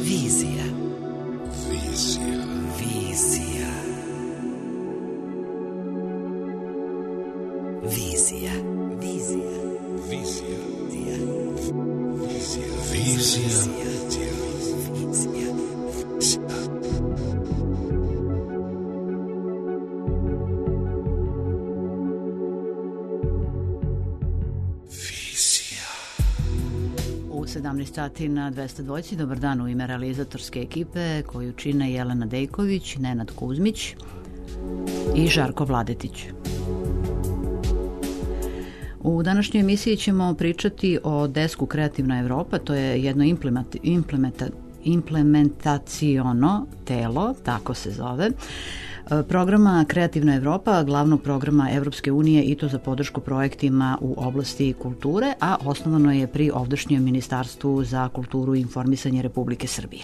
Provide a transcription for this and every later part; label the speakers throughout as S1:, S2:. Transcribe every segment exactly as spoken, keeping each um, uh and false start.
S1: Vizija. Vizija. Vizija. Vizija. Vizija. Vizija. Vizija. Vizija.
S2: sedamnaest sati na dvesta dva. Dobar dan u ime realizatorske ekipe koju čine Jelena Dejković, Nenad Kuzmić i Žarko Vladetić. U današnjoj emisiji ćemo pričati o desku Kreativna Evropa, to je jedno implementa, implementa, implementaciono telo, tako se zove, programa Kreativna Evropa, glavnog programa Evropske unije i to za podršku projektima u oblasti kulture, a osnovano je pri ovdašnjem Ministarstvu za kulturu i informisanje Republike Srbije.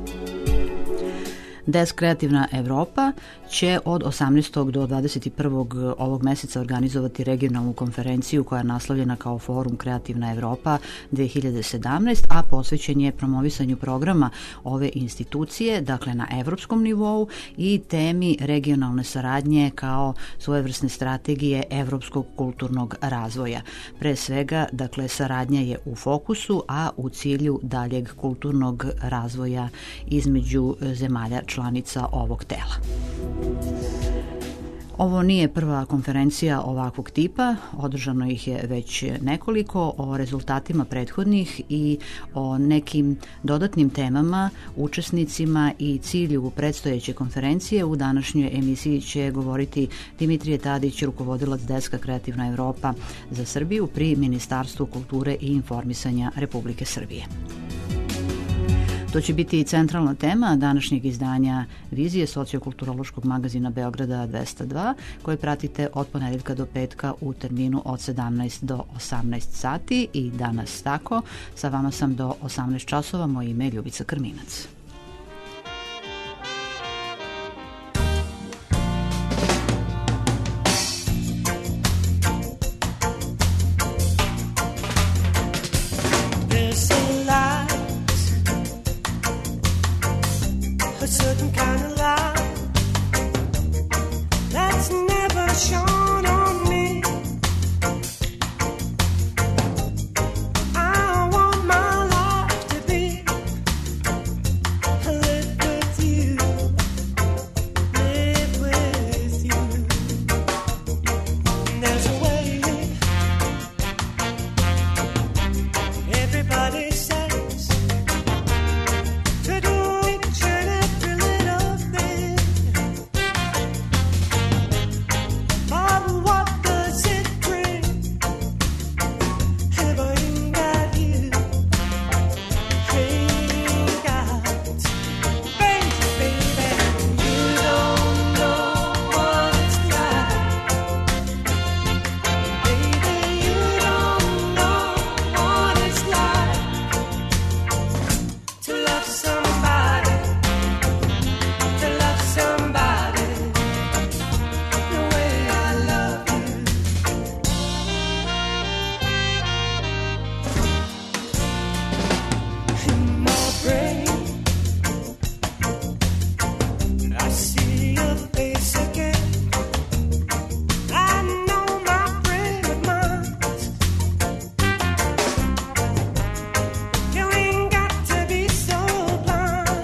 S2: Desk Kreativna Evropa će od osamnaestog do dvadeset prvog ovog meseca organizovati regionalnu konferenciju koja je naslovljena kao Forum Kreativna Evropa dve hiljade sedamnaest, a posvećen je promovisanju programa ove institucije, dakle na evropskom nivou i temi regionalne saradnje kao svojevrsne strategije evropskog kulturnog razvoja. Pre svega, dakle, saradnja je u fokusu, a u cilju daljeg kulturnog razvoja između zemalja članica ovog tela. Ovo nije prva konferencija ovakvog tipa, održano ih je već nekoliko. O rezultatima prethodnih i o nekim dodatnim temama, učesnicima i cilju predstojeće konferencije u današnjoj emisiji će govoriti Dimitrije Tadić, rukovodilac Deska Kreativna Evropa za Srbiju pri Ministarstvu kulture i informisanja Republike Srbije. To će biti i centralna tema današnjeg izdanja Vizije, sociokulturološkog magazina Beograda dvesta dva, koji pratite od ponedeljka do petka u terminu od sedamnaest do osamnaest sati i danas tako. Sa vama sam do osamnaest časova, moje ime je Ljubica Krminac.
S3: Certain kind of light that's never shone on me. I want my life to be lived with you, live with you. There's a way everybody says to do each and every little thing. But what does it bring if I ain't got you? Ain't got, baby, baby, you don't know what it's like. Baby, you don't know what it's like to love somebody, to love somebody the way I love you. In my brain, I see your face again. I know my brain of mine. You ain't got to be so blind.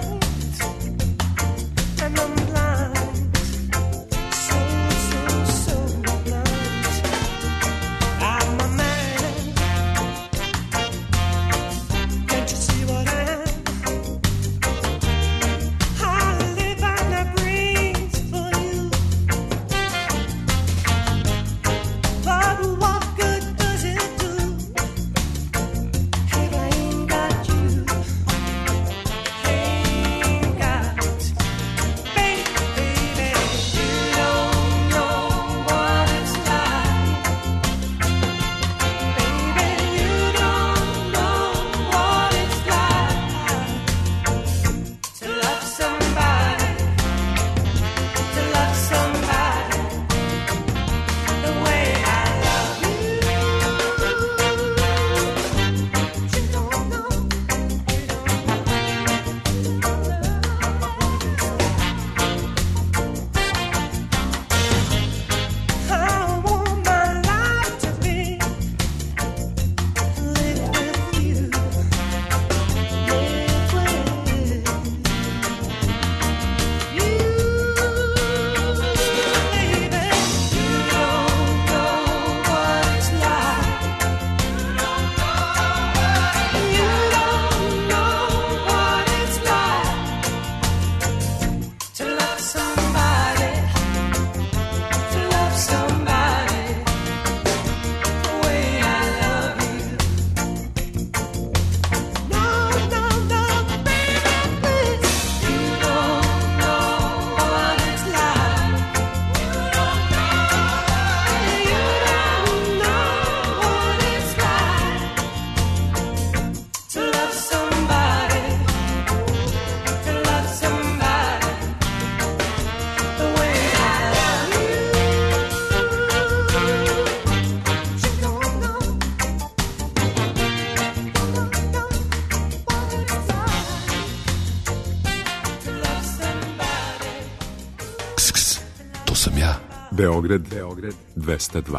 S1: sam ja.
S4: Beograd, Beograd dvesta dva.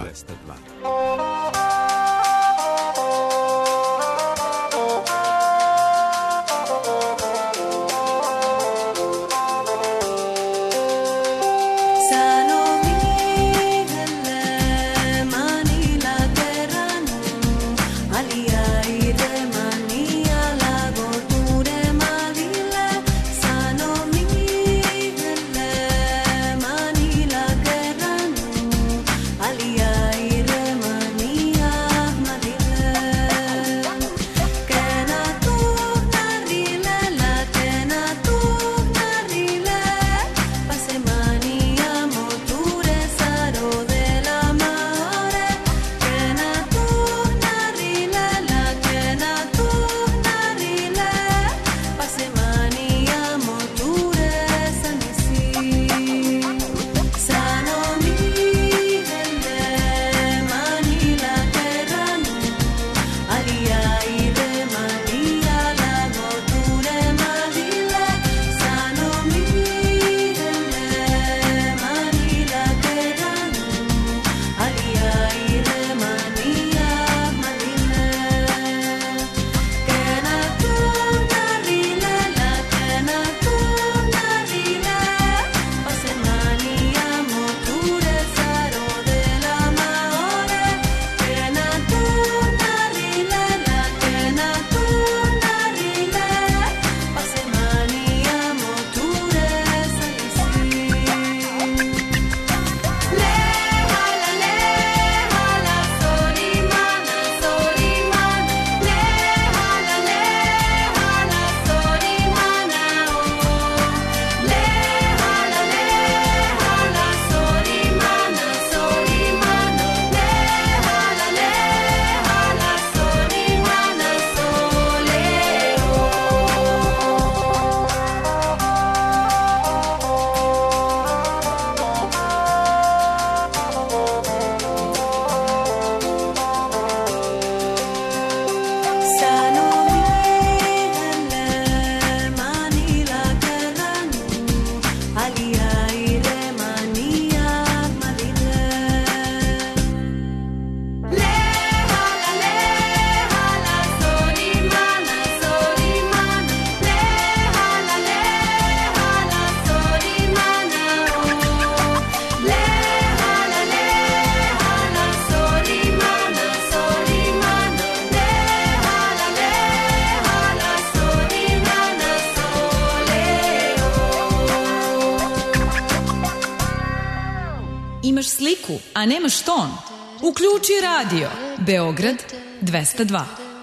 S5: Imaš sliku, a nemaš ton? Uključi radio. Beograd dvesta dva.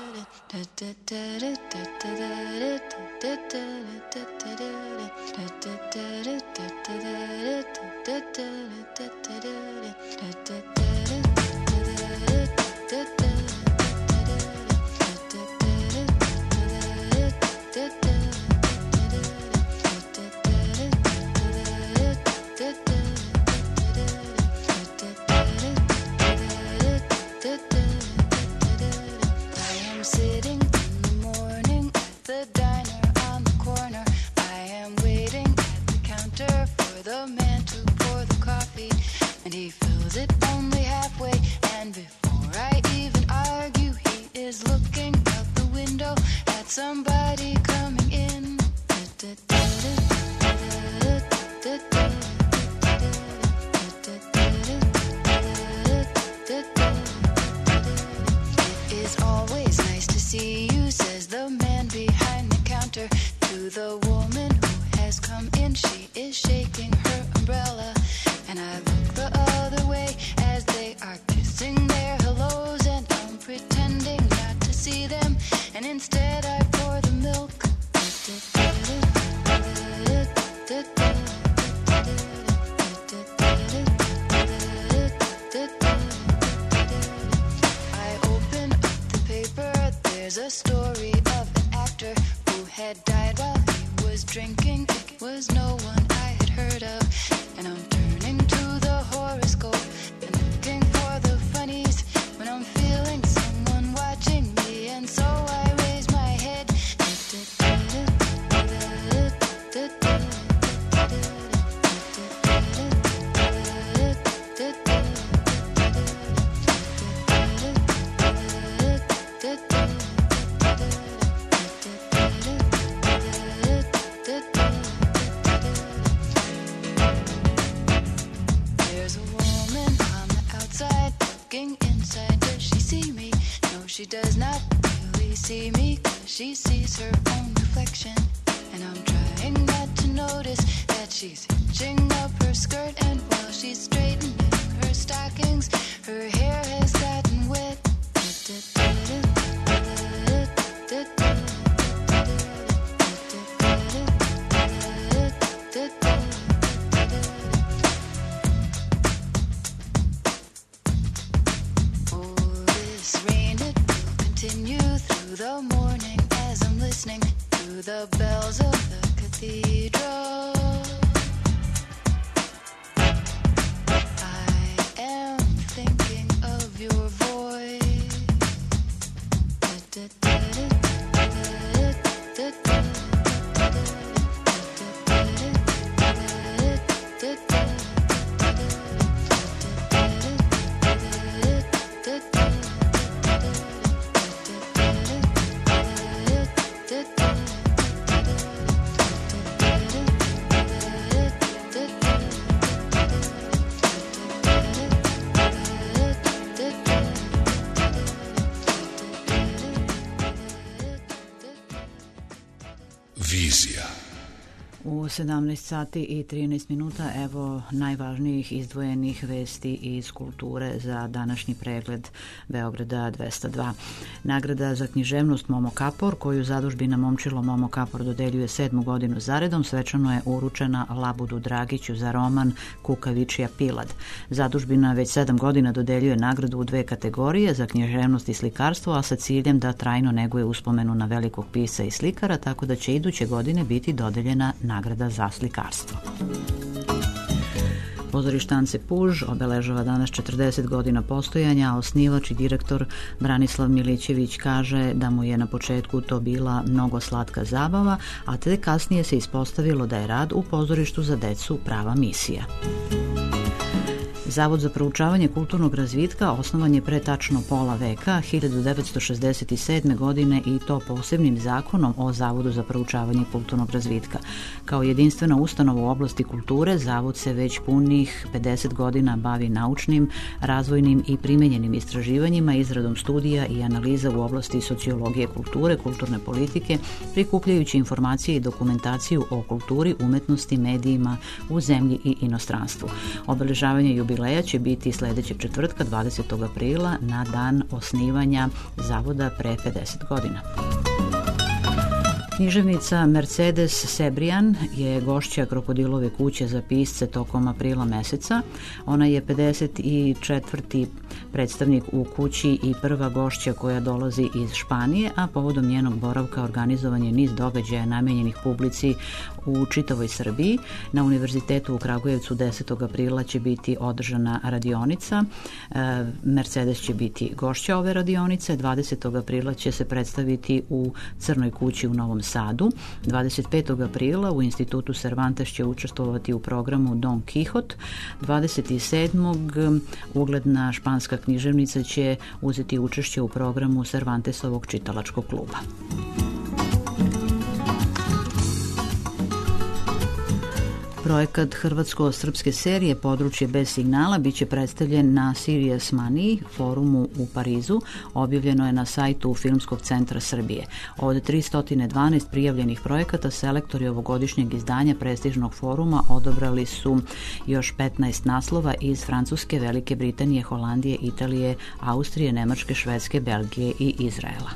S6: Somebody coming in. It is always nice to see you, says the man behind the counter to the woman who has come in. She is shaking her umbrella, and I look the other way as they are kissing their hellos, and I'm pretending not to see them, and instead I pour the milk. I open up the paper, there's a story of an actor who had died while he was drinking. It was no one I had heard of, and I'm turning to the horoscope and looking for the funnies when I'm feeling someone watching me, and so I raise my head. does not really see me, 'cause she sees her own reflection. And I'm trying not to notice that she's hitching up her skirt, and while she's straightening her stockings, her hair has gotten wet. Oh, this rain, it will continue through the morning as I'm listening to the bells of the cathedral. I am thinking of your voice.
S1: Vizija.
S2: U sedamnaest sati i trinaest minuta evo najvažnijih izdvojenih vesti iz kulture za današnji pregled Beograda dvesta dva. Nagrada za književnost Momo Kapor, koju zadužbina Momčilo Momo Kapor dodeljuje sedmu godinu zaredom, svečano je uručena Labudu Dragiću za roman Kukavičija Pilad. Zadužbina već sedam godina dodeljuje nagradu u dve kategorije, za književnost i slikarstvo, a sa ciljem da trajno neguje uspomenu na velikog pisca i slikara, tako da će iduće godine biti dodeljena nagrada za slikarstvo. Pozorište Ance Puž obeležava danas četrdeset godina postojanja, a osnivač i direktor Branislav Milićević kaže da mu je na početku to bila mnogo slatka zabava, a te kasnije se ispostavilo da je rad u pozorištu za decu prava misija. Zavod za proučavanje kulturnog razvitka osnovan je pre tačno pola veka, hiljadu devetsto šezdeset sedme. godine, i to posebnim zakonom o Zavodu za proučavanje kulturnog razvitka. Kao jedinstvena ustanova u oblasti kulture, Zavod se već punih pedeset godina bavi naučnim, razvojnim i primenjenim istraživanjima, izradom studija i analiza u oblasti sociologije kulture, kulturne politike, prikupljajući informacije i dokumentaciju o kulturi, umetnosti, medijima u zemlji i inostranstvu. Obeležavanje jubileja će biti sledećeg četvrtka, dvadesetog aprila, na dan osnivanja Zavoda pre pedeset godina. Književnica Mercedes Sebrijan je gošća Krokodilove kuće za pisce tokom aprila meseca. Ona je pedeset četvrti predstavnik u kući i prva gošća koja dolazi iz Španije, a povodom njenog boravka organizovan je niz događaja namenjenih publici u čitavoj Srbiji. Na Univerzitetu u Kragujevcu desetog aprila će biti održana radionica. Mercedes će biti gošća ove radionice. dvadesetog aprila će se predstaviti u Crnoj kući u Novom Sadu. dvadeset petog aprila u Institutu Cervantes će učestvovati u programu Don Quixote. dvadeset sedmog ugledna španska književnica će uzeti učešće u programu Cervantesovog čitalačkog kluba. Projekat hrvatsko-srpske serije Područje bez signala biće predstavljen na Sirius Maniji forumu u Parizu. Objavljeno je na sajtu Filmskog centra Srbije. Od tristo dvanaest prijavljenih projekata selektori ovogodišnjeg izdanja prestižnog foruma odabrali su još petnaest naslova iz Francuske, Velike Britanije, Holandije, Italije, Austrije, Nemačke, Švedske, Belgije i Izraela.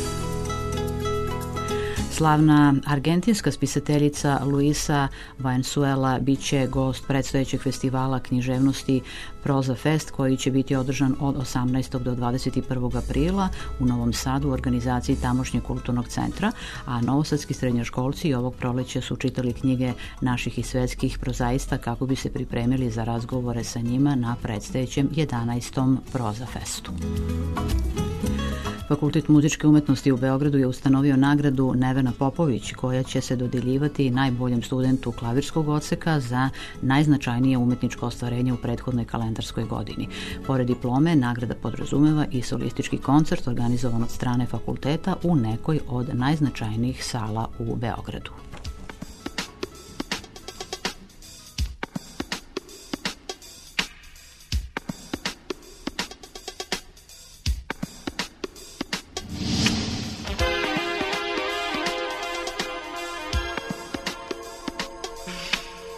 S2: Slavna argentinska spisateljica Luisa Valenzuela biće gost predstojećeg festivala književnosti Proza Fest, koji će biti održan od osamnaestog do dvadeset prvog aprila u Novom Sadu u organizaciji tamošnjeg kulturnog centra, a novosadski srednjoškolci ovog proleća su čitali knjige naših i svetskih prozaista kako bi se pripremili za razgovore sa njima na predstojećem jedanaestom Proza Festu. Fakultet muzičke umetnosti u Beogradu je ustanovio nagradu Nevena Popović, koja će se dodeljivati najboljem studentu klavirskog odseka za najznačajnije umetničko ostvarenje u prethodnoj kalendarskoj godini. Pored diplome, nagrada podrazumeva i solistički koncert organizovan od strane fakulteta u nekoj od najznačajnijih sala u Beogradu.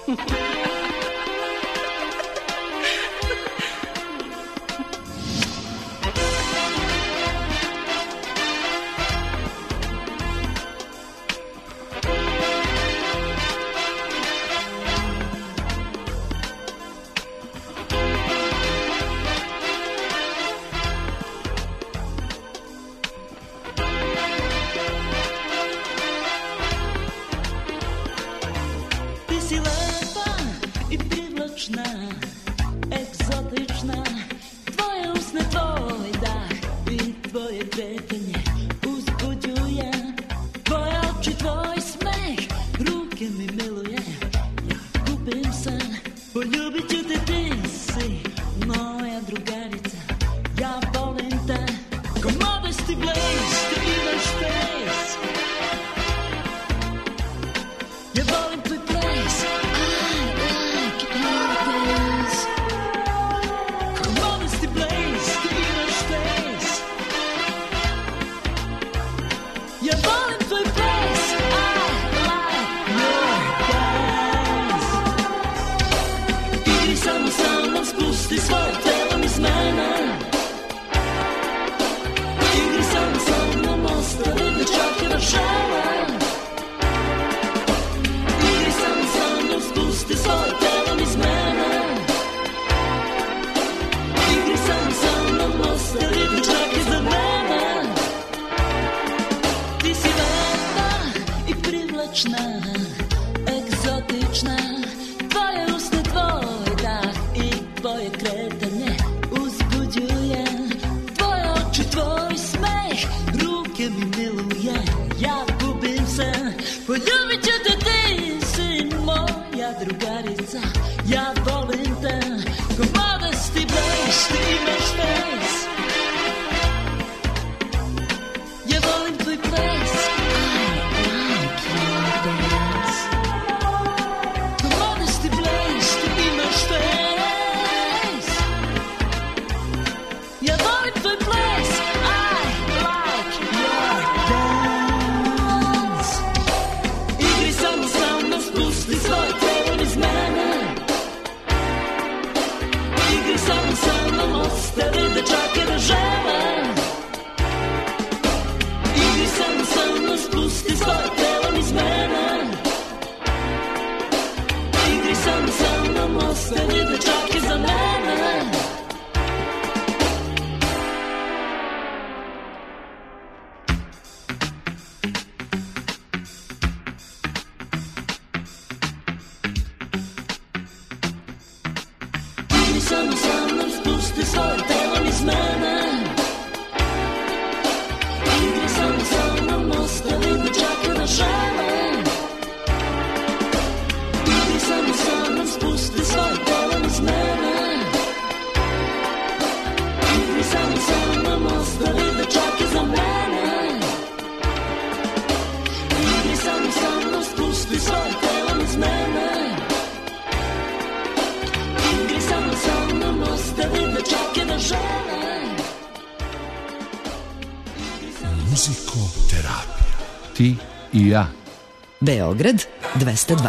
S7: Ti i ja.
S5: Beograd dvesta dva.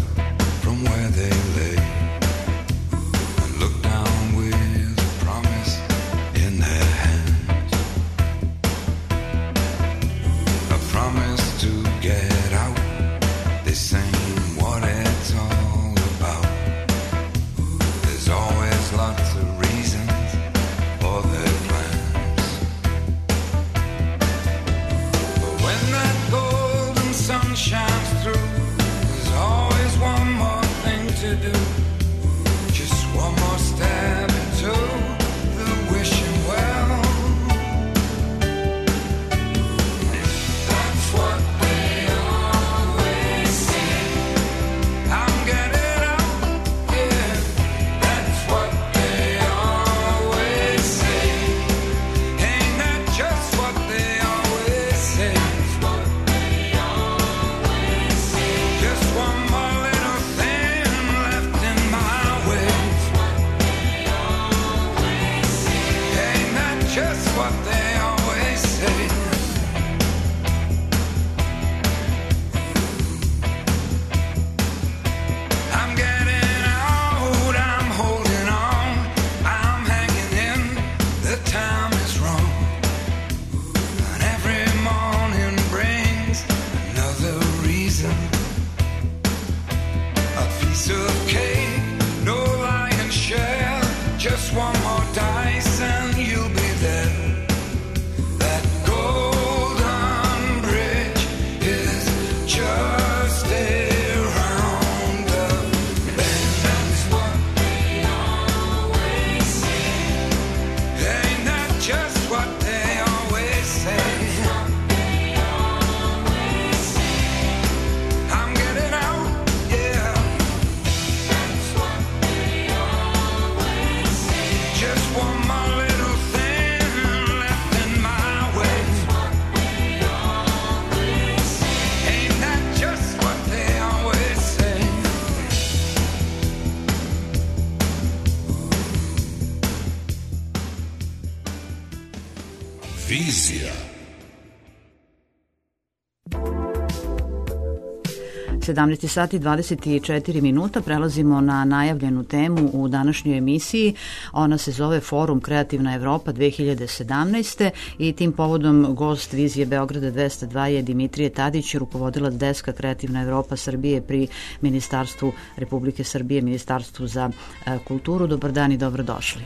S1: Promise
S8: what they always say. I'm getting out, I'm holding on, I'm hanging in, the time is wrong. And every morning brings another reason. A piece of cake, no lion's share, just one more dice and you'll be there. That golden bridge is just around the bend. That's what they always say. Ain't that just what they always say? I'm getting out, yeah. Just one more little thing left in my way. Ain't that just what they always say?
S1: Vizija.
S2: sedamnaest sati i dvadeset četiri minuta, prelazimo na najavljenu temu u današnjoj emisiji. Ona se zove Forum Kreativna Evropa dve hiljade sedamnaeste i tim povodom gost Vizije Beograda dvesta dva je Dimitrije Tadić, rukovodilac deska Kreativna Evropa Srbije pri Ministarstvu Republike Srbije, Ministarstvu za e, kulturu. Dobar dan i dobrodošli.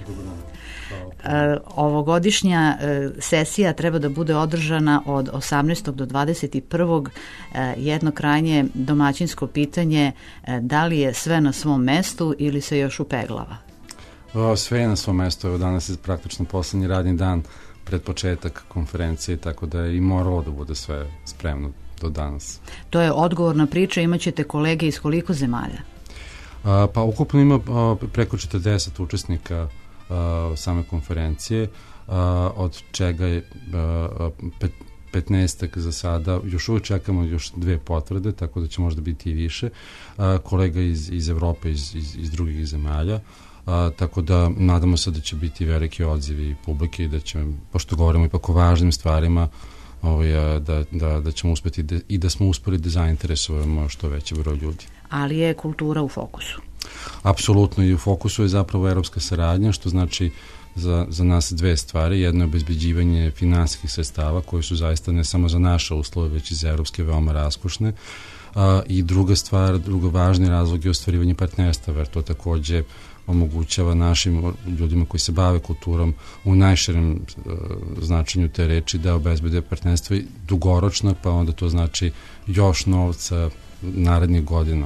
S2: E, ovogodišnja e, sesija treba da bude održana od osamnaestog do dvadeset prvog E, jedno krajnje domaćinsko pitanje, e, da li je sve na svom mestu ili se još upeglava?
S9: O, sve je na svom mestu, evo danas je praktično poslednji radni dan pred početak konferencije, tako da je i moralo da bude sve spremno do danas.
S2: To je odgovorna priča, imaćete kolege iz koliko zemalja?
S9: A, pa ukupno ima a, preko četrdeset učesnika a, same konferencije, a, od čega je a, pet, petnaestak za sada, još uvijek čekamo još dve potvrde, tako da će možda biti i više, a, kolega iz, iz Evrope, iz, iz, iz drugih zemalja, a, tako da nadamo se da će biti veliki odzivi publike i da će, pošto govorimo ipak o važnim stvarima, ovaj, da, da, da ćemo uspeti de, i da smo uspeli da zainteresujemo što veći broj ljudi.
S2: Ali je kultura u fokusu?
S9: Apsolutno, i u fokusu je zapravo evropska saradnja, što znači Za, za nas dve stvari. Jedno je obezbeđivanje finansijskih sredstava koji su zaista ne samo za naše uslove, već i za evropske veoma raskošne. A, I druga stvar, drugo važni razlog je ostvarivanje partnerstva, jer to takođe omogućava našim ljudima koji se bave kulturom u najširem uh, značenju te reči da obezbede partnerstvo dugoročno, pa onda to znači još novca narednih godina.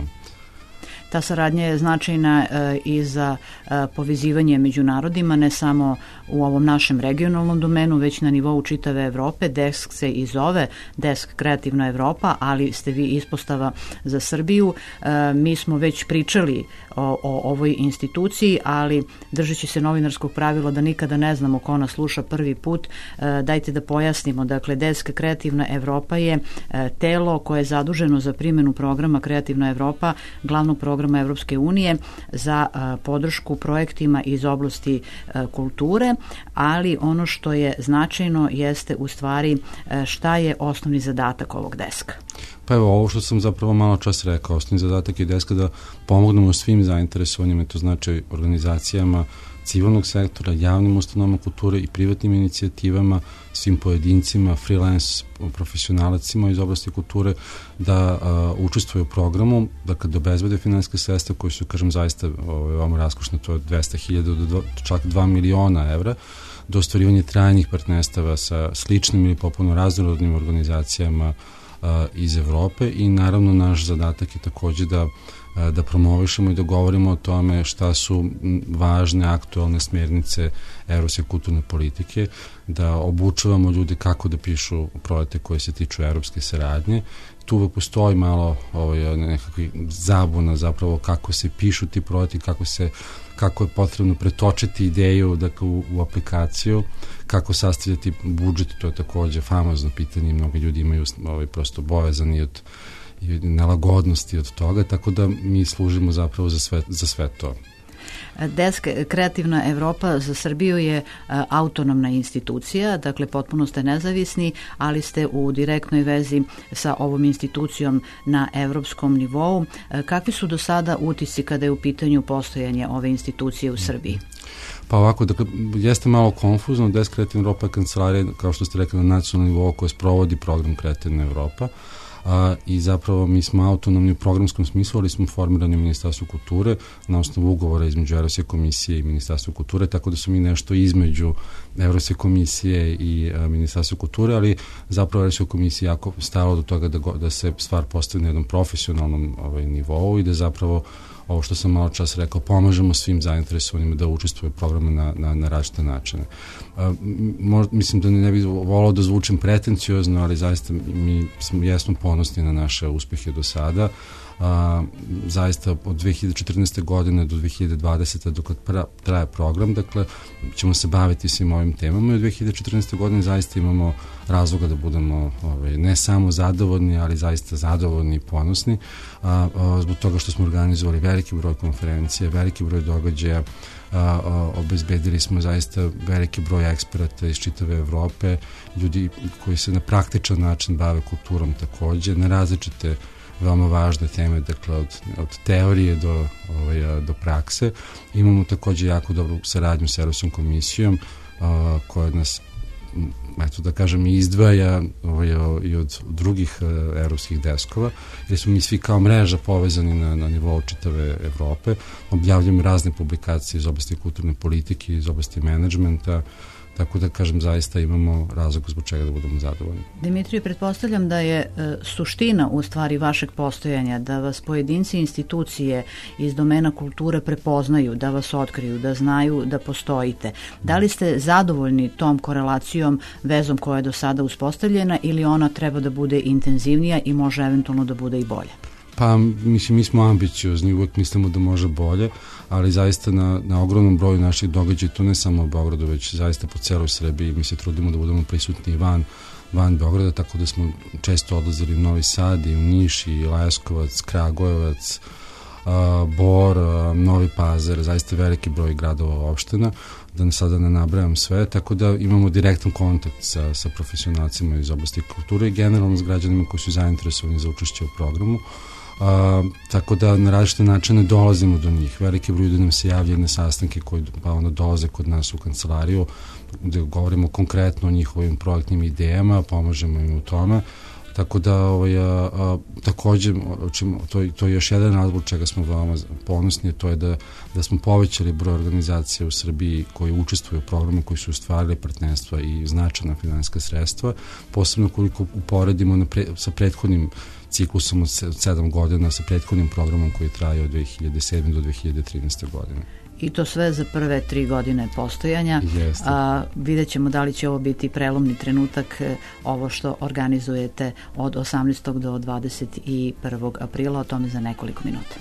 S2: Ta saradnja je značajna e, i za e, povezivanje među narodima, ne samo u ovom našem regionalnom domenu, već na nivou čitave Evrope. Desk se i zove Desk Kreativna Evropa, ali ste vi ispostava za Srbiju. E, mi smo već pričali o, o ovoj instituciji, ali držeći se novinarskog pravila da nikada ne znamo ko nas sluša prvi put, e, dajte da pojasnimo. Dakle, Desk Kreativna Evropa je e, telo koje je zaduženo za primjenu programa Kreativna Evropa, glavnog programa Evropske unije za a, podršku projektima iz oblasti a, kulture, ali ono što je značajno jeste u stvari a, šta je osnovni zadatak ovog deska.
S9: Pa evo, ovo što sam zapravo malo čas rekao, osnovni zadatak je deska da pomognemo svim zainteresovanima, to znači organizacijama civilnog sektora, javnim ustanovama kulture i privatnim inicijativama, svim pojedincima, freelance profesionalacima iz oblasti kulture da uh, učestvuju u programu, dakle da obezbede finansijska sredstva koji su, kažem, zaista veoma raskošne, to je dvesta hiljada do čak dva miliona evra, do ostvarivanja trajnih partnerstava sa sličnim ili popuno raznorodnim organizacijama uh, iz Evrope i naravno naš zadatak je takođe da da promovišemo i da govorimo o tome šta su važne aktualne smjernice evropske kulturne politike, da obučavamo ljude kako da pišu projekte koje se tiču evropske saradnje. Tu uvek postoji malo ovaj, nekakvi zabuna zapravo kako se pišu ti projekti, kako se kako je potrebno pretočiti ideju dakle, u, u aplikaciju, kako sastavljati budžet, to je takođe famozno pitanje, mnogo ljudi imaju ovaj, prosto bojazan i od i nelagodnosti od toga, tako da mi služimo zapravo za sve, za sve to.
S2: Desk Kreativna Evropa za Srbiju je autonomna institucija, dakle potpuno ste nezavisni, ali ste u direktnoj vezi sa ovom institucijom na evropskom nivou. Kakvi su do sada utisci kada je u pitanju postojanje ove institucije u Srbiji?
S9: Pa ovako, dakle, jeste malo konfuzno. Desk Kreativna Evropa je kancelarija, kao što ste rekli, na nacionalnom nivou koja sprovodi program Kreativna Evropa. A, i zapravo mi smo autonomni u programskom smislu, ali smo formirani u Ministarstvu kulture na osnovu ugovora između Evropske komisije i Ministarstva kulture, tako da su mi nešto između Evropske komisije i a, Ministarstva kulture, ali zapravo Evropska komisija jako stala do toga da, go, da se stvar postavi na jednom profesionalnom ovaj, nivou i da zapravo ovo što sam malo čas rekao, pomažemo svim zainteresovanima da učestvuju u programu na, na, na različite načine. A, mo, mislim da ne bih volao da zvučim pretenciozno, ali zaista mi smo, jesmo ponosni na naše uspehe do sada. A, zaista od dve hiljade četrnaeste. godine do dve hiljade dvadesete. dok pra, traje program, dakle ćemo se baviti svim ovim temama i od dve hiljade četrnaeste. godine zaista imamo razloga da budemo ovaj, ne samo zadovoljni, ali zaista zadovoljni i ponosni, a, a, zbog toga što smo organizovali veliki broj konferencije, veliki broj događaja, a, a, obezbedili smo zaista veliki broj eksperata iz čitave Evrope, ljudi koji se na praktičan način bave kulturom takođe, na različite veoma važne teme, dakle od, od teorije do, ovaj, do prakse. Imamo takođe jako dobru saradnju sa Evropskom komisijom a, koja nas, eto da kažem, izdvaja ovaj, i od drugih uh, evropskih deskova, jer smo mi svi kao mreža povezani na, na nivou čitave Evrope. Objavljamo razne publikacije iz oblasti kulturne politike, iz oblasti menadžmenta, tako da kažem, zaista imamo razlog zbog čega da budemo zadovoljni.
S2: Dimitrije, pretpostavljam da je e, suština u stvari vašeg postojanja, da vas pojedinci institucije iz domena kulture prepoznaju, da vas otkriju, da znaju da postojite. Da li ste zadovoljni tom korelacijom, vezom koja je do sada uspostavljena, ili ona treba da bude intenzivnija i može eventualno da bude i bolja?
S9: Pa, mislim, mi smo ambiciozni, uvek mislimo da može bolje, ali zaista na, na ogromnom broju naših događaja, to ne samo u Beogradu, već zaista po celoj Srbiji, mi se trudimo da budemo prisutni van, van Beograda, tako da smo često odlazili u Novi Sad i u Niš i Leskovac, Kragujevac, a, Bor, a, Novi Pazar, zaista veliki broj gradova opština, da sada ne nabrajam sve, tako da imamo direktan kontakt sa, sa profesionalcima iz oblasti kulture i generalno s građanima koji su zainteresovani za učešće u programu. A, tako da na različite načine dolazimo do njih. Veliki broj ljudi nam se javljaju na sastanke koji pa onda dolaze kod nas u kancelariju, gde govorimo konkretno o njihovim projektnim idejama, pomažemo im u tome. Tako da ovaj, a, a, takođe čim, to, to je još jedan razlog čega smo veoma ponosni, to je da, da smo povećali broj organizacija u Srbiji koji učestvuju u programu, koji su ostvarili partnerstva i značajna finansijska sredstva, posebno koliko uporedimo na pre, sa prethodnim ciklusom od sedam godina, sa prethodnim programom koji traje od dve hiljade sedme. do dve hiljade trinaeste. godine.
S2: I to sve za prve tri godine postojanja. A, vidjet ćemo da li će ovo biti prelomni trenutak, ovo što organizujete od osamnaestog do dvadeset prvog aprila, o tome za nekoliko minuta.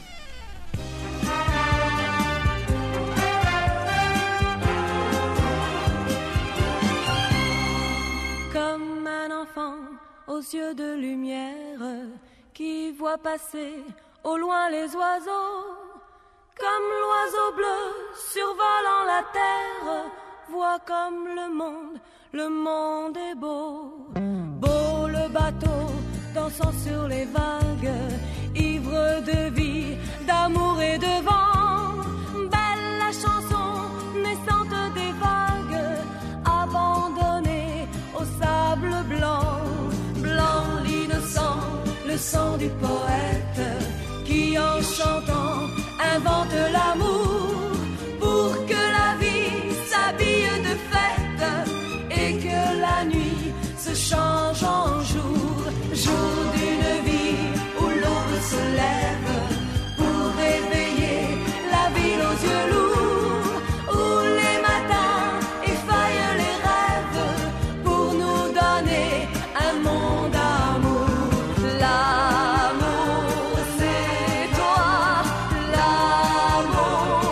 S10: Comme un enfant aux yeux de lumière qui voit passer au loin les oiseaux, comme l'oiseau bleu survolant la terre, vois comme le monde, le monde est beau. Beau le bateau dansant sur les vagues, ivre de vie, d'amour et de vent. Belle la chanson naissante des vagues, abandonnée au sable blanc. Blanc l'innocent, le sang du poète, qui en chantant invente l'amour pour que la vie s'habille de fête et que la nuit se change en jour, jour d'une vie où l'aube se lève pour réveiller la ville aux yeux lourds, où les matins effeuillent les rêves pour nous donner un monde d'amour. L'amour, c'est toi, l'amour.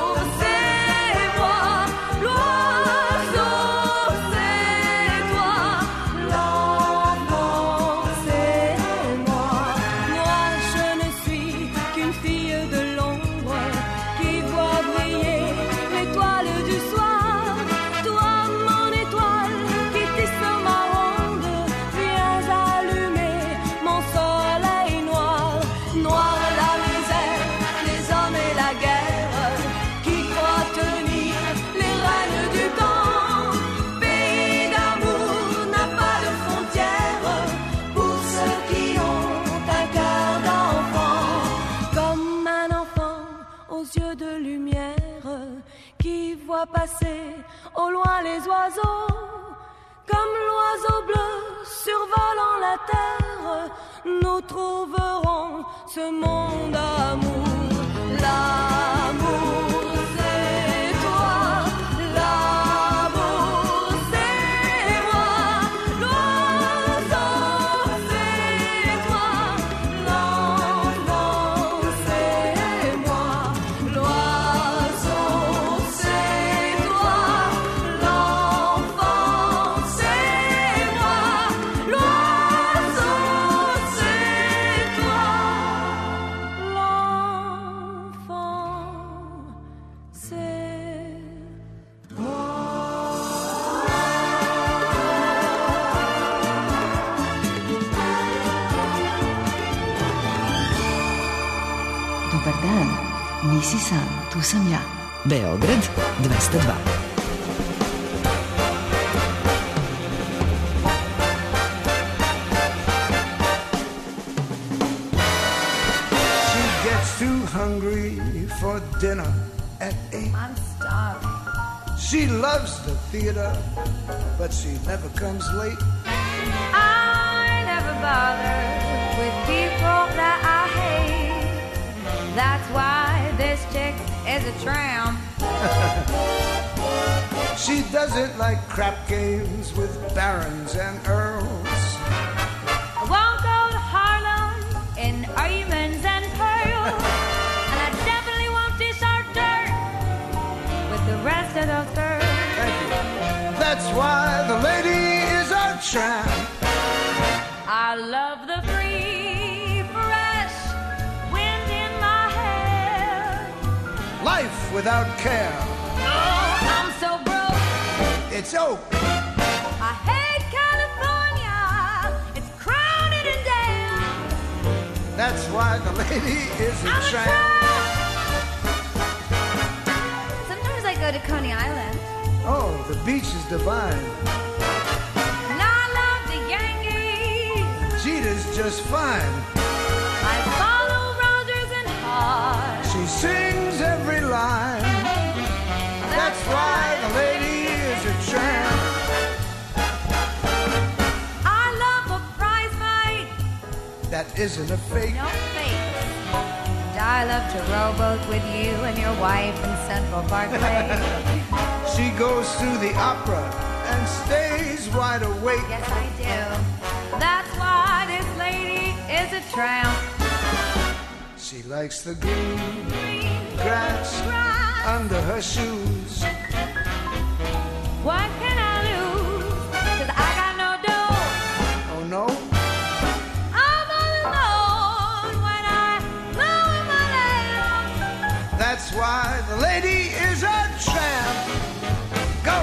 S10: les oiseaux, comme l'oiseau bleu survolant la terre, nous trouverons ce monde d'amour. L'amour, c'est toi, l'amour, c'est moi, l'oiseau, c'est toi, l'enfant, c'est moi, l'oiseau, c'est toi, l'enfant, c'est moi, l'oiseau, c'est toi, l'enfant, c'est
S11: Dobar dan, nisi sam, tu sam ja.
S5: Beograd dvesta dva.
S3: She gets too hungry for dinner at eight.
S10: I'm starving.
S3: She loves the theater, but she never comes late.
S10: I never bother with people that I hate. That's why this chick is a tramp.
S3: She doesn't like crap games with barons and earls.
S10: I won't go to Harlem in diamonds and pearls. And I definitely won't dish our dirt with the rest of those girls.
S3: Thank you. That's why the lady is a tramp.
S10: I love the free, fresh wind in my hair.
S3: Life without care.
S10: Oh, I'm so broke.
S3: It's oak.
S10: I hate California. It's crowded and damn.
S3: That's why the lady is a
S10: I'm a
S3: tramp.
S10: tramp. Sometimes I go to Coney Island.
S3: Oh, the beach is divine.
S10: And I love the Yankees.
S3: Jeter's just fine.
S10: I follow Rogers and Hart.
S3: She sings every line. That's why the lady is a tramp.
S10: I love a prize fight.
S3: That isn't a fake.
S10: No face. And I love to rowboat with you and your wife in Central Park Lake.
S3: She goes to the opera and stays wide awake.
S10: Yes, I do. That's why this lady is a tramp.
S3: She likes the green
S10: Green
S3: grass
S10: grass.
S3: under her shoes.
S10: What can I lose? 'Cause I got no dough.
S3: Oh no,
S10: I'm all alone when I mow my lawn.
S3: that's why the lady is a tramp. Go!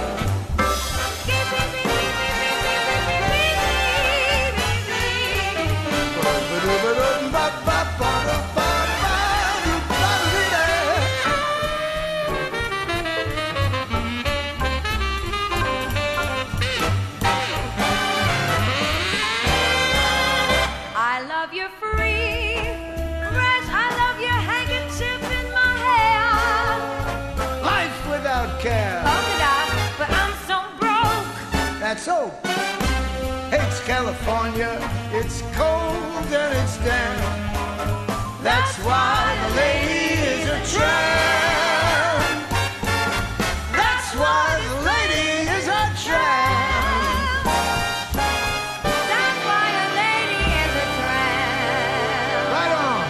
S10: I love your free, fresh. I love your handkerchief in my hair.
S3: Life without care.
S10: Polka dot, but I'm so broke.
S3: That's oak. Hates California. It's cold and it's damp. That's why the lady is a tramp. That's why the lady is a tramp.
S10: That's why a lady is a tramp.
S3: Right on.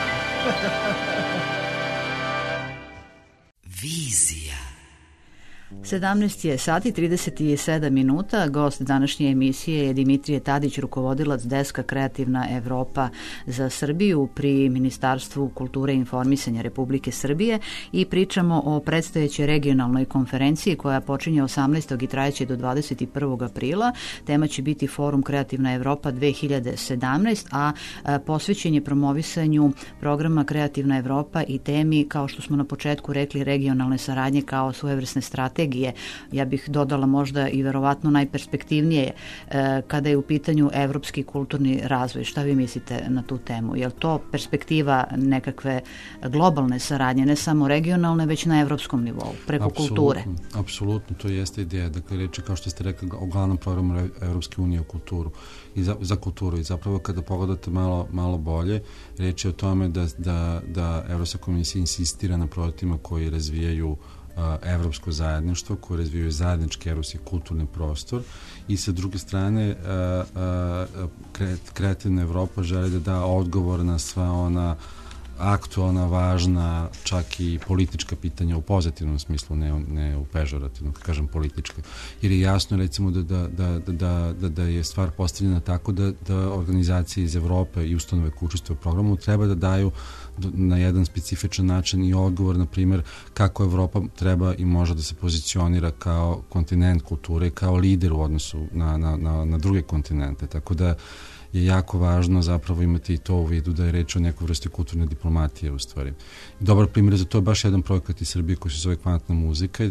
S1: Vizija.
S2: sedamnaest je sati trideset sedam minuta. Gost današnje emisije je Dimitrije Tadić, rukovodilac deska Kreativna Evropa za Srbiju pri Ministarstvu kulture i informisanja Republike Srbije i pričamo o predstojećoj regionalnoj konferenciji koja počinje osamnaestog i trajeće do dvadeset prvog aprila. Tema će biti Forum Kreativna Evropa dve hiljade sedamnaest, a posvećen je promovisanju programa Kreativna Evropa i temi, kao što smo na početku rekli, regionalne saradnje kao svojevrsne strategije je, ja bih dodala možda i verovatno najperspektivnije e, kada je u pitanju evropski kulturni razvoj. Šta vi mislite na tu temu? Je li to perspektiva nekakve globalne saradnje, ne samo regionalne, već na evropskom nivou, preko
S9: Apsolutno,
S2: kulture?
S9: Apsolutno, to jeste ideja. Dakle, reč je, kao što ste rekli, o glavnom programu Evropske unije u kulturu i za, za kulturu. I zapravo kada pogledate malo, malo bolje, reč je o tome da, da, da Evropska komisija insistira na projektima koji razvijaju uh, evropsko zajedništvo, koji razvijaju zajednički evropski kulturni prostor i sa druge strane uh, uh, kreativna Evropa želi da da odgovor na sva ona aktualna, važna, čak i politička pitanja u pozitivnom smislu, ne, ne u pežorativnom, kad kažem politička. Jer je jasno, recimo, da, da, da, da, da, da je stvar postavljena tako da, da organizacije iz Evrope i ustanove koje učestvuju u programu treba da daju na jedan specifičan način i odgovor, na primjer, kako Evropa treba i može da se pozicionira kao kontinent kulture, kao lider u odnosu na, na, na, na druge kontinente. Tako da je jako važno zapravo imati i to u vidu da je reč o nekoj vrsti kulturne diplomatije u stvari. Dobar primjer za to je baš jedan projekat iz Srbije koji se zove Kvantna muzika,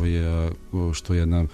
S9: što je jedna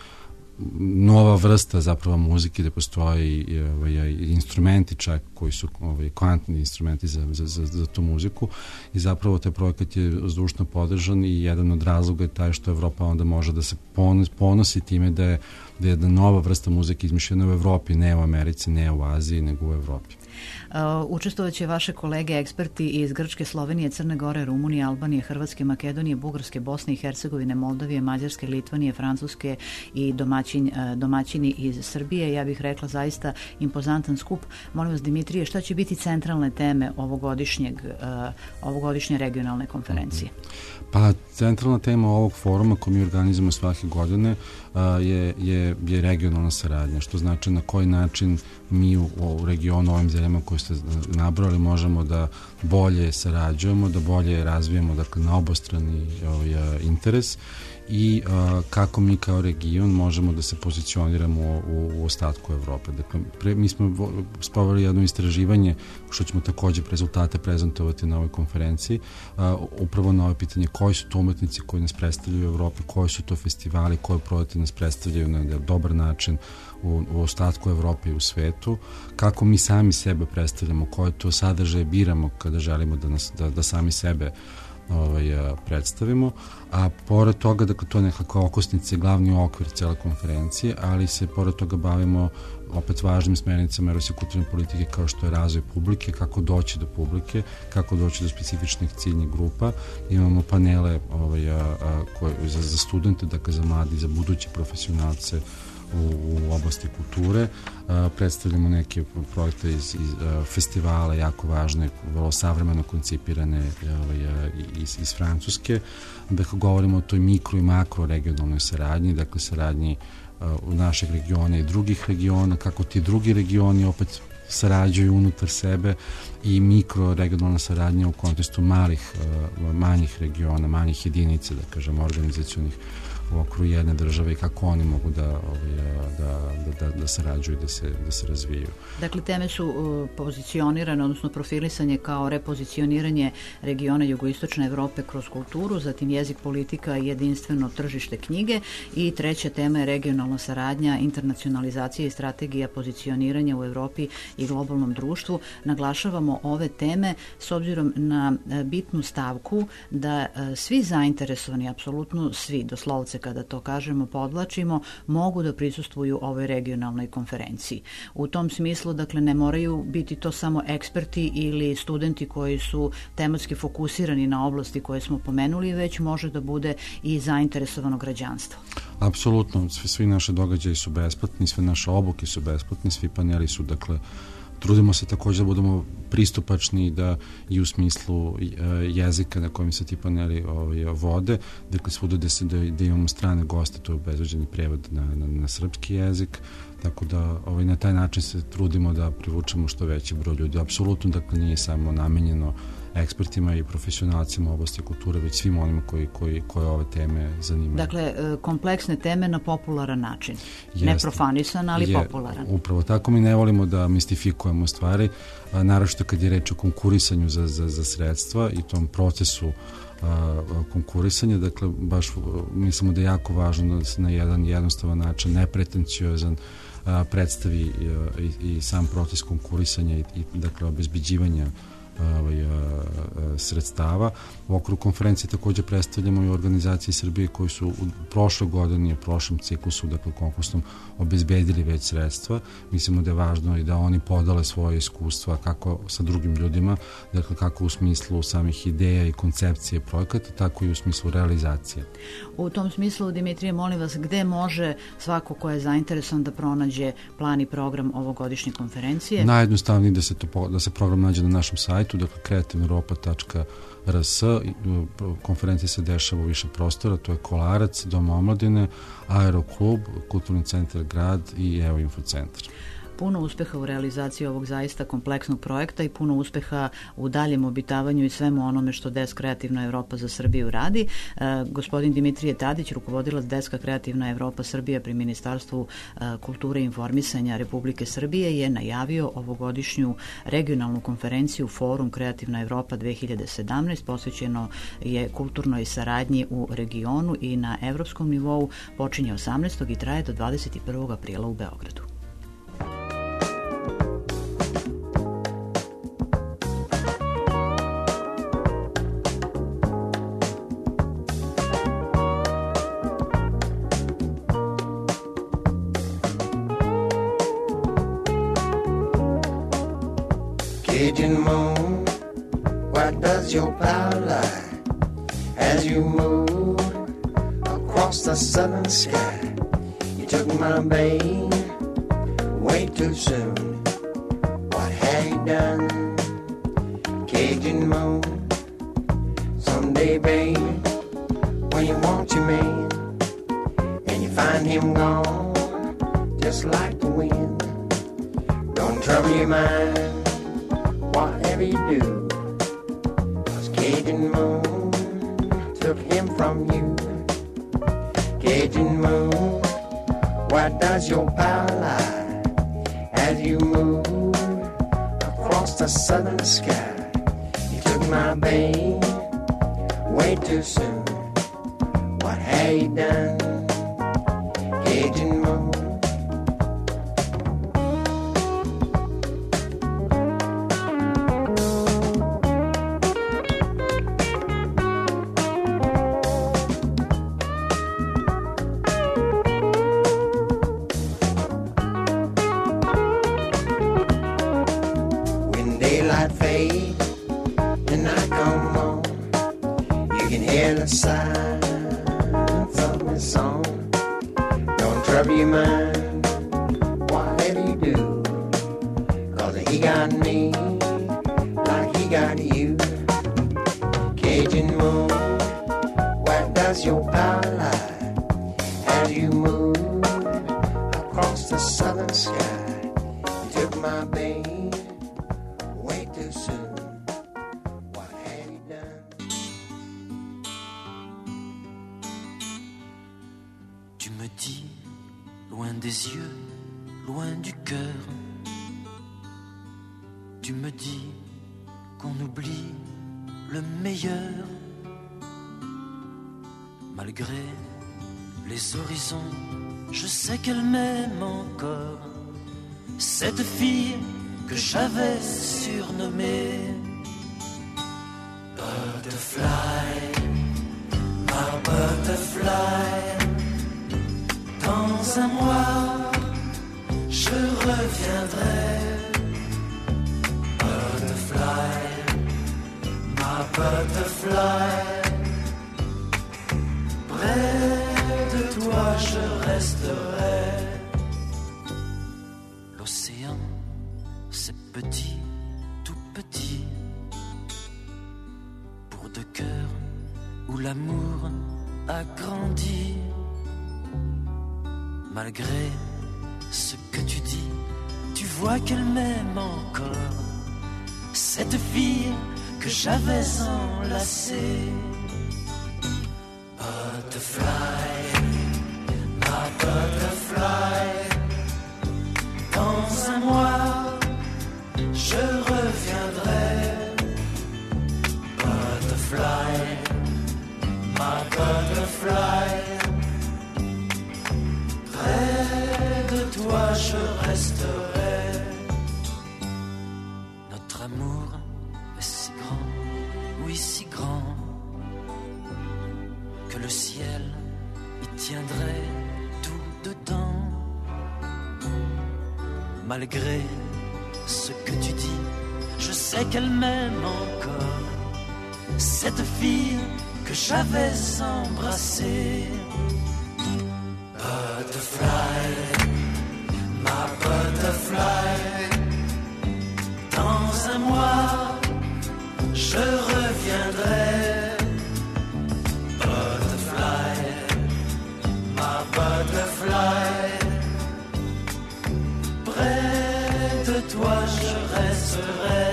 S9: nova vrsta zapravo muzike gde postoji i, ovaj, instrumenti čak koji su ovaj, kvantni instrumenti za, za, za, za tu muziku i zapravo taj projekat je zdušno podržan i jedan od razloga je taj što Evropa onda može da se ponos, ponosi time da je, da je jedna nova vrsta muzike izmišljena u Evropi, ne u Americi, ne u Aziji, nego u Evropi.
S2: Uh, učestvovaće vaše kolege eksperti iz Grčke, Slovenije, Crne Gore, Rumunije, Albanije, Hrvatske, Makedonije, Bugarske, Bosne i Hercegovine, Moldavije, Mađarske, Litvanije, Francuske i domaćin, uh, domaćini iz Srbije. Ja bih rekla zaista impozantan skup. Molim vas, Dimitrije, šta će biti centralne teme ovogodišnjeg, uh, ovogodišnje regionalne konferencije?
S9: Pa centralna tema ovog foruma koji mi organizujemo svake godine uh, je, je, je regionalna saradnja, što znači na koji način mi u, u regionu, ovim zemljama koje ste nabrali, možemo da bolje sarađujemo, da bolje razvijemo, dakle, na obostrani ovaj, interes i uh, kako mi kao region možemo da se pozicioniramo u, u ostatku Evrope. Dakle, pre, mi smo sproveli jedno istraživanje, što ćemo takođe rezultate prezentovati na ovoj konferenciji, uh, upravo na ovo pitanje koji su to umetnici koji nas predstavljaju u Evropi, koji su to festivali, koji projekti nas predstavljaju na dobar način u, u ostatku Evrope i u svetu, kako mi sami sebe predstavljamo, koje to sadržaje biramo kada želimo da, nas, da, da sami sebe ovaj, predstavimo, a pored toga, dakle, to je nekakva okosnica i glavni okvir cele konferencije, ali se pored toga bavimo opet važnim smernicama evropske kulturne politike kao što je razvoj publike, kako doći do publike, kako doći do specifičnih ciljnih grupa. Imamo panele ovaj, a, a, koje, za, za studente, dakle za mladi, za buduće profesionalce u, u oblasti kulture. A, predstavljamo neke projekte iz, iz a, festivala, jako važne, vrlo savremeno koncipirane ovaj, iz, iz Francuske. Dakle, govorimo o toj mikro i makro regionalnoj saradnji, dakle saradnji u našeg regiona i drugih regiona, kako ti drugi regioni opet sarađuju unutar sebe i mikro regionalna saradnja u kontekstu malih, manjih regiona, manjih jedinica, da kažemo, organizacionih u okru jedne države i kako oni mogu da, da, da, da, da sarađuju, da se, da se razviju.
S2: Dakle, teme su uh, pozicionirane, odnosno profilisanje kao repozicioniranje regiona jugoistočne Evrope kroz kulturu, zatim jezik, politika i jedinstveno tržište knjige i treća tema je regionalna saradnja, internacionalizacija i strategija pozicioniranja u Evropi i globalnom društvu. Naglašavamo ove teme s obzirom na bitnu stavku da uh, svi zainteresovani, apsolutno svi, doslovce kada to kažemo, podvlačimo, mogu da prisustvuju ovoj regionalnoj konferenciji. U tom smislu, dakle, ne moraju biti to samo eksperti ili studenti koji su tematski fokusirani na oblasti koje smo pomenuli, već može da bude i zainteresovano građanstvo.
S9: Apsolutno, svi, svi naše događaji su besplatni, sve naše obuke su besplatni, svi paneli su, dakle, trudimo se takođe da budemo pristupačni da i u smislu jezika na kojem se ti paneli ovaj, vode, dakle svuda da, se, da, da imamo strane goste, to je obezbeđeni prevod na, na, na srpski jezik, tako da ovaj, na taj način se trudimo da privučemo što veći broj ljudi. Apsolutno, dakle, nije samo namenjeno ekspertima i profesionalcima u oblasti kulture, već svim onima koji, koji, koje ove teme zanimaju.
S2: Dakle, kompleksne teme na popularan način.
S9: Jeste.
S2: Ne profanisan, ali
S9: je,
S2: popularan.
S9: Upravo tako, mi ne volimo da mistifikujemo stvari, naročito kad je reč o konkurisanju za, za, za sredstva i tom procesu konkurisanja, dakle baš mislimo da je jako važno da se na jedan jednostavan način, nepretenciozan, predstavi i, i sam proces konkurisanja i, i dakle obezbeđivanja ovaj, sredstava. U okviru konferencije takođe predstavljamo i organizacije Srbije koji su u prošloj godini, u prošlom ciklusu, dakle konkursnom, obezbedili već sredstva. Mislimo da je važno i da oni podale svoje iskustva kako sa drugim ljudima, dakle kako u smislu samih ideja i koncepcije projekata, tako i u smislu realizacije.
S2: U tom smislu, Dimitrije, molim vas, gde može svako ko je zainteresovan da pronađe plan i program ovogodišnje konferencije?
S9: Najjednostavnije da se, to, da se program nađe na našem sajtu, dakle kreativna europa tačka r s. Konferencija se dešava u više prostora, to je Kolarac, Dom omladine, Aeroklub, Kulturni centar Grad i Evo Infocentar.
S2: Puno uspeha u realizaciji ovog zaista kompleksnog projekta i puno uspeha u daljem obitavanju i svemu onome što Desk Kreativna Evropa za Srbiju radi. E, gospodin Dimitrije Tadić, rukovodilac Deska Kreativna Evropa Srbija pri Ministarstvu e, kulture i informisanja Republike Srbije, je najavio ovogodišnju regionalnu konferenciju Forum Kreativna Evropa dve hiljade sedamnaest, posvećeno je kulturnoj saradnji u regionu i na evropskom nivou, počinje osamnaestog i traje do dvadeset prvog aprila u Beogradu.
S12: Cajun moon, where does your power lie? As you move across the southern sky, you took my babe way too soon. What have you done? Cajun moon, someday, babe, when you want your man and you find him gone, just like the wind, don't trouble your mind. Whatever you do, 'cause Cajun moon took him from you. Cajun moon, where does your power lie? As you move across the southern sky, you took my babe way too soon. What have you done, Cajun moon?
S13: Je sais qu'elle m'aime encore, cette fille que j'avais surnommée Butterfly, ma butterfly. Dans un mois, je reviendrai. Butterfly, ma butterfly. Près de toi je resterai. L'océan, c'est petit, tout petit, pour deux cœurs où l'amour a grandi. Malgré ce que tu dis, tu vois qu'elle m'aime encore, cette fille que j'avais enlacée. Butterfly, ma butterfly. Dans un mois, je reviendrai. Butterfly, toi je resterai. Notre amour est si grand, oui si grand, que le ciel y tiendrait tout dedans. Malgré ce que tu dis, je sais qu'elle m'aime encore, cette fille que j'avais embrassée. Butterfly, ma butterfly, dans un mois je reviendrai. Butterfly, ma butterfly, près de toi je resterai.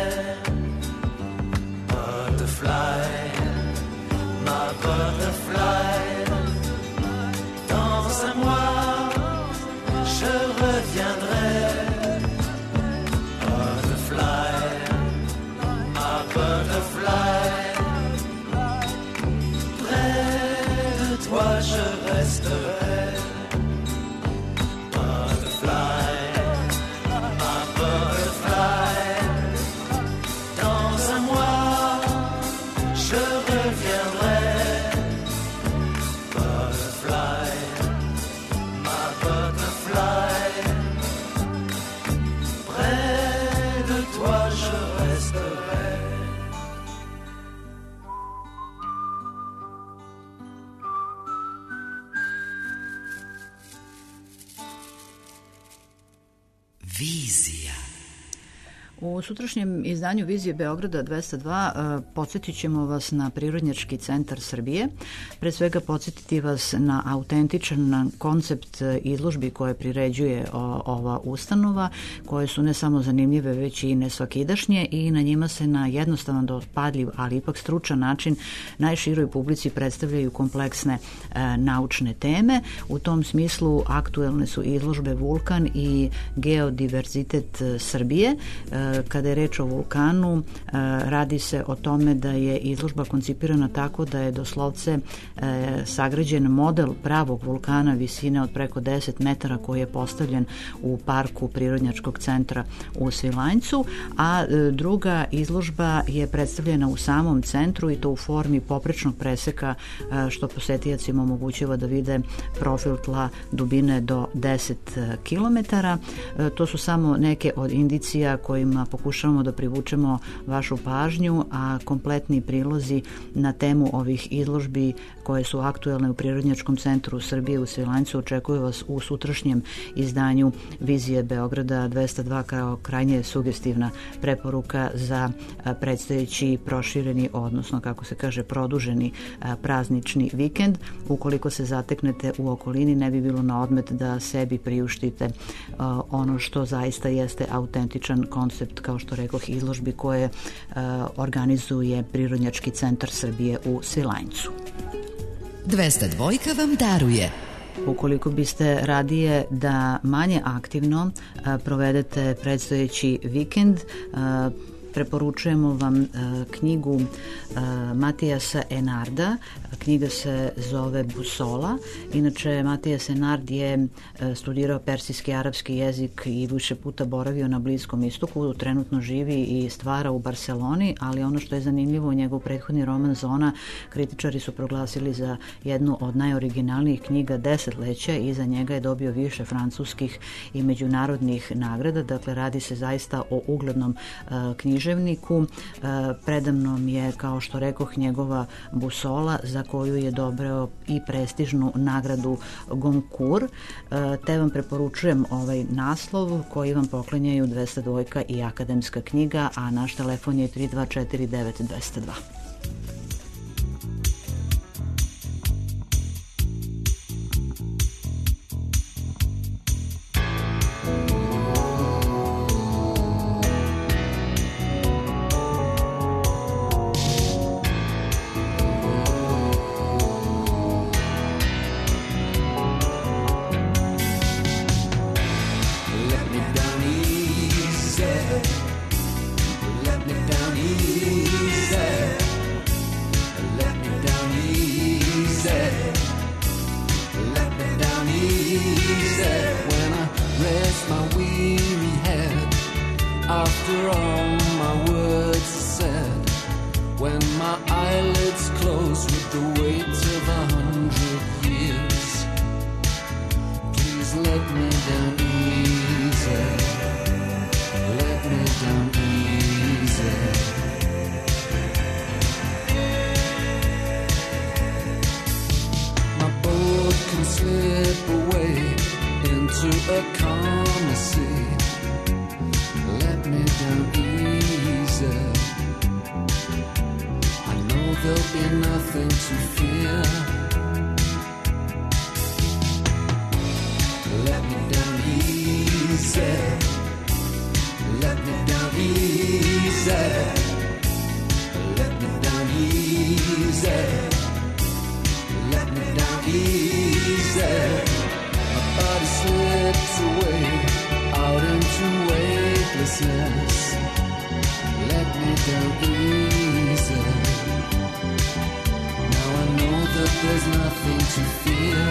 S13: Butterfly, ma butterfly, dans un mois je reviendrai. Butterfly, ma butterfly, près de toi je resterai. Butterfly, ma butterfly, dans un mois je reviendrai. Butterfly, ma butterfly, près de toi je resterai.
S1: Vizija.
S2: U sutrašnjem izdanju Vizije Beograda dvesta dva uh, podsjetit ćemo vas na Prirodnjački centar Srbije. Pre svega podsjetiti vas na autentičan koncept izložbi koje priređuje o, ova ustanova, koje su ne samo zanimljive, već i nesvakidašnje i na njima se na jednostavan, dopadljiv, ali ipak stručan način najširoj publici predstavljaju kompleksne uh, naučne teme. U tom smislu aktuelne su izložbe Vulkan i Geodiverzitet Srbije. Uh, Kada je reč o vulkanu, radi se o tome da je izložba koncipirana tako da je doslovce sagrađen model pravog vulkana visine od preko deset metara koji je postavljen u parku Prirodnjačkog centra u Svilajncu, a druga izložba je predstavljena u samom centru i to u formi poprečnog preseka, što posetijacima omogućava da vide profil tla dubine do deset kilometara. To su samo neke od indicija kojima pokušavamo da privučemo vašu pažnju, a kompletni prilozi na temu ovih izložbi koje su aktuelne u Prirodnjačkom centru Srbije u Svilajncu očekuju vas u sutrašnjem izdanju Vizije Beograda dvesta dva kao krajnje sugestivna preporuka za predstojeći prošireni, odnosno kako se kaže produženi praznični vikend. Ukoliko se zateknete u okolini, ne bi bilo na odmet da sebi priuštite ono što zaista jeste autentičan koncept, kao što rekoh, izložbi koje uh, organizuje Prirodnjački centar Srbije u Svilajncu.
S1: dvesta dva vam daruje.
S2: Ukoliko biste radije da manje aktivno uh, provedete predstojeći vikend, uh, preporučujemo vam uh, knjigu uh, Matijasa Enarda. Knjiga se zove Busola. Inače, Matijas Enard je uh, studirao persijski i arapski jezik i više puta boravio na Bliskom istoku. Trenutno živi i stvara u Barseloni, ali ono što je zanimljivo, njegov prethodni roman Zona kritičari su proglasili za jednu od najoriginalnijih knjiga desetleća i za njega je dobio više francuskih i međunarodnih nagrada. Dakle, radi se zaista o uglednom uh, književniku. Uh, predamnom je, kao što rekoh, njegova Busola, za koju je dobrao i prestižnu nagradu Goncourt. Uh, te vam preporučujem ovaj naslov koji vam poklanjaju dvesta dva i Akademska knjiga, a naš telefon je tri dva četiri devet dvesta dva.
S3: Let me down easy.
S14: After all my words are said, when my eyelids close with the weight of a hundred years, please let me down easy, let me down easy. My boat can slip away into a calmer sea. Let me down easy. I know there'll be nothing to fear. Let me down easy. Let me down easy. Let me down easy. Let me down easy. My body slips away out into weightlessness. Let me down easy. Now I know that there's nothing to fear.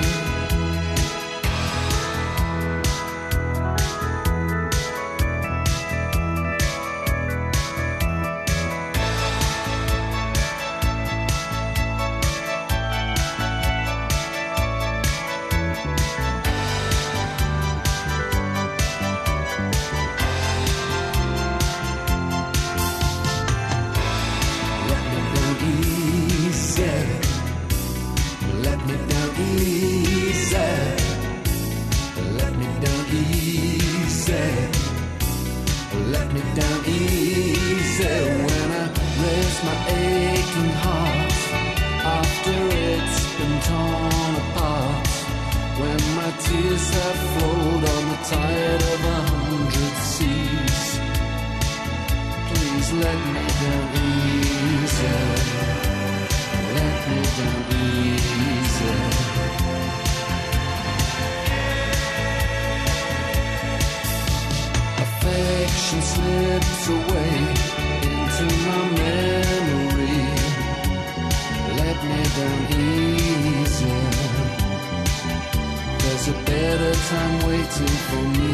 S14: Slips away into my memory. Let me down easy. There's a better time waiting for me.